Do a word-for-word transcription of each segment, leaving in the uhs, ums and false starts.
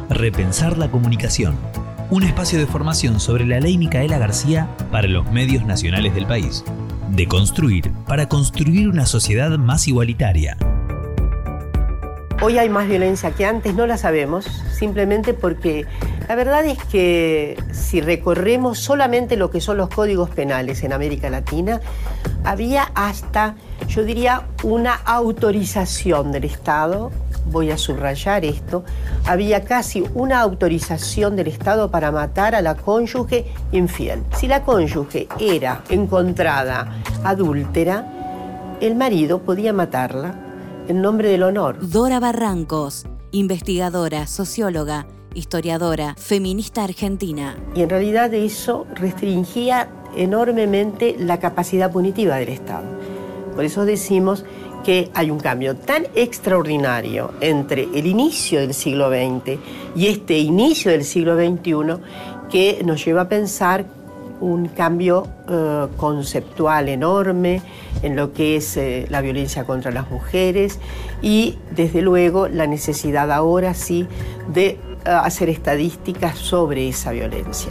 Repensar la comunicación. Un espacio de formación sobre la ley Micaela García para los medios nacionales del país. Deconstruir para construir una sociedad más igualitaria. Hoy hay más violencia que antes, no la sabemos, simplemente porque la verdad es que si recorremos solamente lo que son los códigos penales en América Latina, había hasta, yo diría, una autorización del Estado, voy a subrayar esto, había casi una autorización del Estado para matar a la cónyuge infiel. Si la cónyuge era encontrada adúltera, el marido podía matarla en nombre del honor. Dora Barrancos, investigadora, socióloga, historiadora, feminista argentina. Y en realidad eso restringía enormemente la capacidad punitiva del Estado. Por eso decimos que hay un cambio tan extraordinario entre el inicio del siglo veinte y este inicio del siglo veintiuno que nos lleva a pensar un cambio eh, conceptual enorme en lo que es eh, la violencia contra las mujeres y, desde luego, la necesidad ahora sí de eh, hacer estadísticas sobre esa violencia.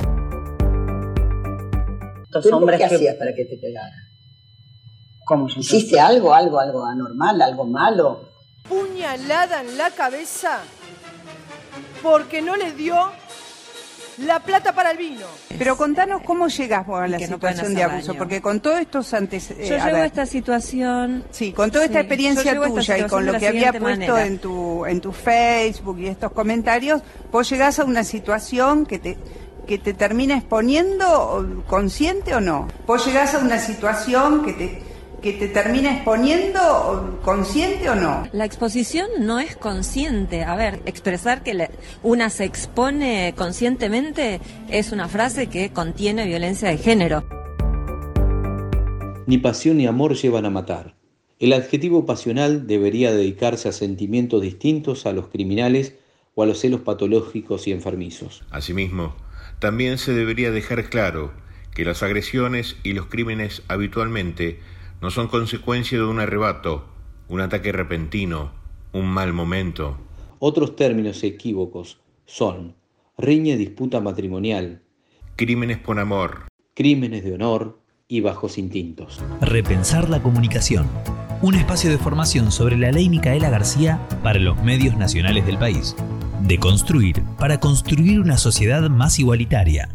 Los hombres ¿Qué que... hacías para que te pegaran? ¿Cómo? ¿Hiciste algo, algo, algo anormal, algo malo? Puñalada en la cabeza porque no le dio la plata para el vino. Pero contanos cómo llegás vos a la situación no de abuso, daño. Porque con todos estos antecedentes... Yo eh, llego a esta situación... Sí, con toda esta sí, experiencia tuya y con lo que había puesto en tu, en tu Facebook y estos comentarios, vos llegás a una situación que te, que te termina exponiendo, consciente o no. Vos llegás a una situación que te... que te termina exponiendo, consciente o no. La exposición no es consciente. A ver, expresar que la, una se expone conscientemente es una frase que contiene violencia de género. Ni pasión ni amor llevan a matar. El adjetivo pasional debería dedicarse a sentimientos distintos a los criminales o a los celos patológicos y enfermizos. Asimismo, también se debería dejar claro que las agresiones y los crímenes habitualmente no son consecuencia de un arrebato, un ataque repentino, un mal momento. Otros términos equívocos son riña y disputa matrimonial, crímenes por amor, crímenes de honor y bajos instintos. Repensar la comunicación. Un espacio de formación sobre la ley Micaela García para los medios nacionales del país. Deconstruir para construir una sociedad más igualitaria.